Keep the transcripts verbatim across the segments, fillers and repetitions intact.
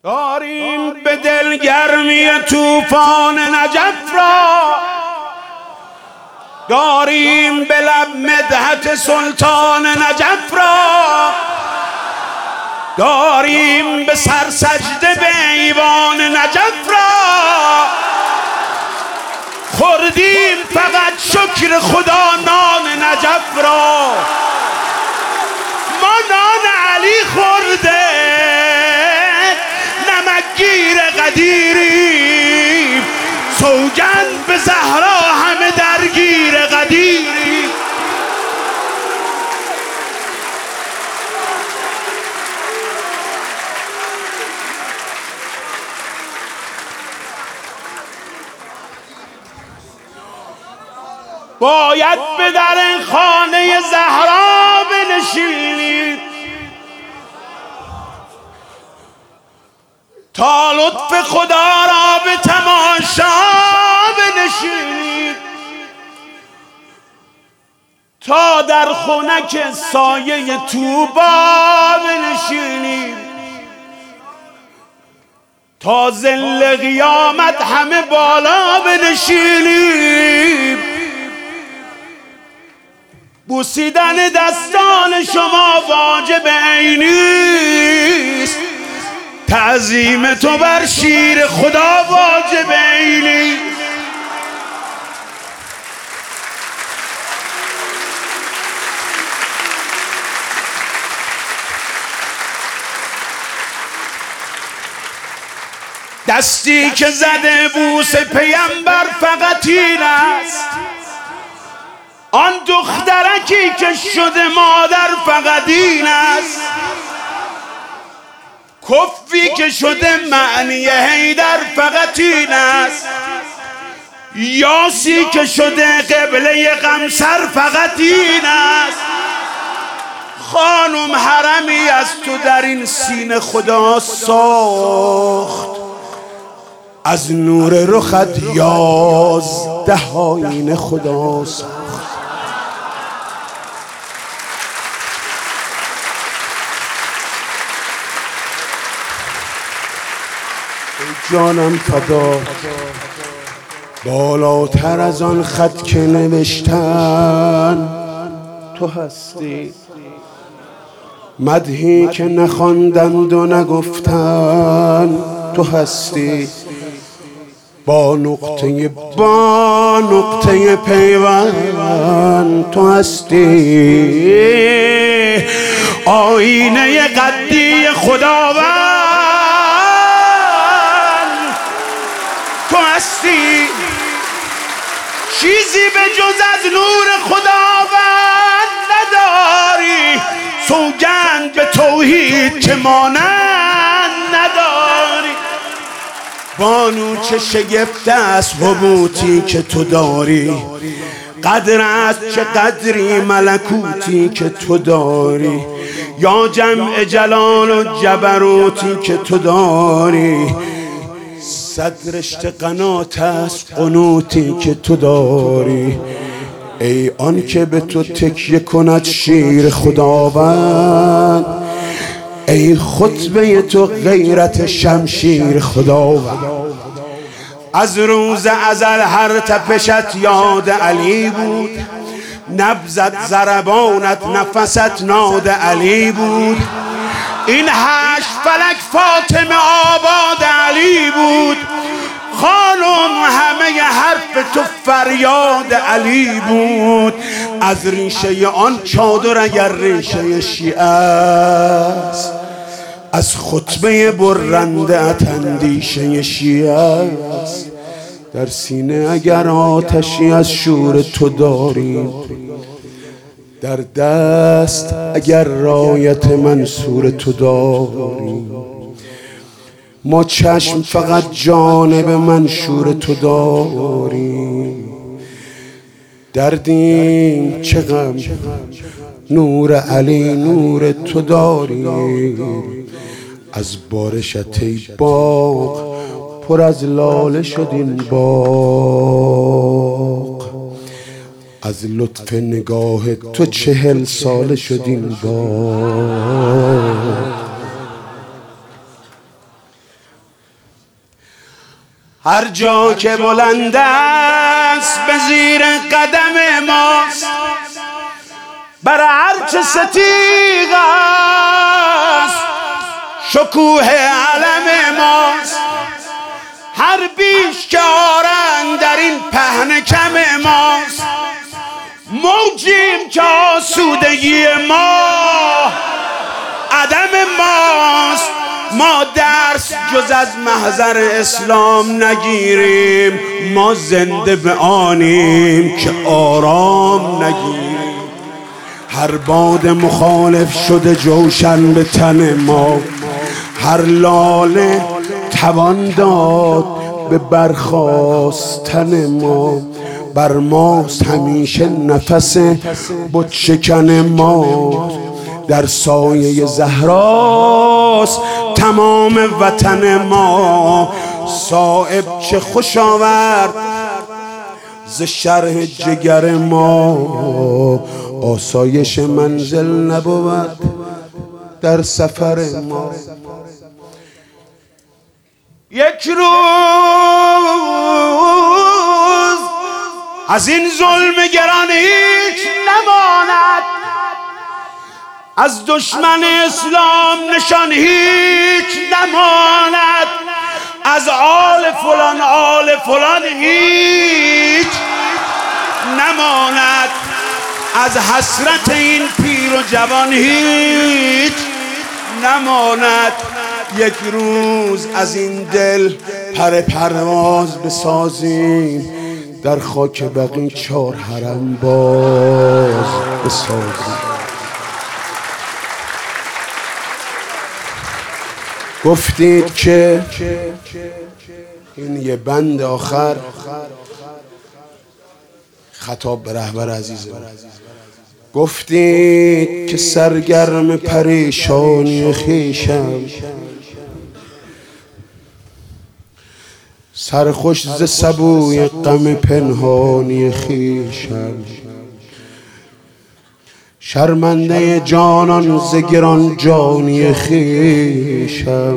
داریم به دلگرمی طوفان نجف را، داریم به لب مدحت سلطان نجف را، داریم به سر سجده به ایوان نجف را. خوردیم فقط شکر خدا نان نجف را، ما نان علی خورده نمکگیر قدیریم، سوگند به زهرا همه درگیر قدیریم. باید به در خانه زهرا بنشینید تا لطف خدا را به تماشا بنشینید، تا در خنک سایه طوبا بنشینید، تا ظل قیامت همه بالا بنشینید. بوسیدن دستان شما واجب عینیست، تعظیم تو بر شیر خدا واجب عینی. دستی که زده بوس پیامبر فقط این است، آن دخترکی که شده مادر فقط این است، کفی که شده معنی حیدر فقط این است، یاسی که شده قبله قمصر فقط این است. خانم حرمی از تو در این سینه خدا ساخت، از نور رخت یازده آیین خدا ساخت. جانم فدا بالاتر از آن خط که نوشتن تو هستی، مدحی که نخواندند و نگفتن تو هستی، با نقطه با نقطه پیوند تو هستی، آینه قدی خداوند تو هستی. چیزی به جز از نور خداوند نداری، سوگند به توحید که مانند نداری. بانو چه شگفت است حبوطی که تو داری، قدر است چه قدری ملکوتی که تو داری، یا جمع جلال و جبروتی که تو داری. صد رشته قنات است قنوتی که تو داری، ای آن که به تو تکیه کند شیر خداوند، ای خطبه تو غیرت شمشیر خداوند. از روز ازل هر تپشت یاد علی بود، نبضت ضربانت نفست ناد علی بود. این هشت فلک فاطمه آباد علی بود، خانم همه حرف تو فریاد علی بود. از ریشه آن چادر اگر ریشه شیعه است، از خطبه برنده ات اندیشه شیعه است. در سینه اگر آتشی از شور تو داریم، در دست اگر رایت منصور تو داریم، ما چشم فقط جانب منشور تو داریم. دردیم چه غم نور علی نور تو داریم، از بارشت ای باغ پر از لاله شد این باغ، از لطف نگاه تو چهل ساله شد این باغ. هر جا که بلند است به زیر قدم ماست، بر هرچه ستیغ است شکوه علم ماست. هر بیش که آرند در این پهن کم ماست، موجیم که آسودگی ما عدم ماست. ما درس جز از محضر اسلام نگیریم، ما زنده به آنیم که آرام نگیریم. هر باد مخالف شده جوشن به تن ما، هر لاله توان داد به برخاستن ما. بر ماست همیشه نفس بت شکن ما، در سایه زهراست تمام وطن ما. صایب چه خوش آورد ز شرح جگر ما، آسایش منزل نبود در سفر ما. یک روز از این ظلم گران هیچ نماند، از دشمن اسلام نشان هیچ نماند، از آل فلان آل فلان هیچ نماند، از حسرت این پیر و جوان هیچ نماند. یک روز از این دل پر پرواز بسازیم، در خاک بقیع چار حرم باز بسازیم. گفتید که این یه بند آخر خطاب به رهبر عزیزم، گفتید که سرگرم پریشانی خویشم، سرخوش ز سبوی غم پنهانی خویشم، شرمنده جانان ز گران جانی خویشم،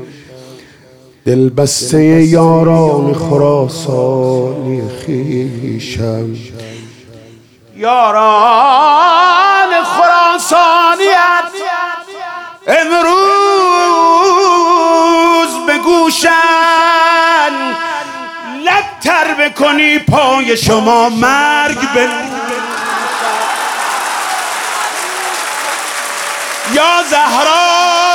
دلبسته یاران خراسانی خویشم. یاران خراسانیت امروز به گوشن، لبتر بکنی پای شما مرگ بنوشن. یا زهرا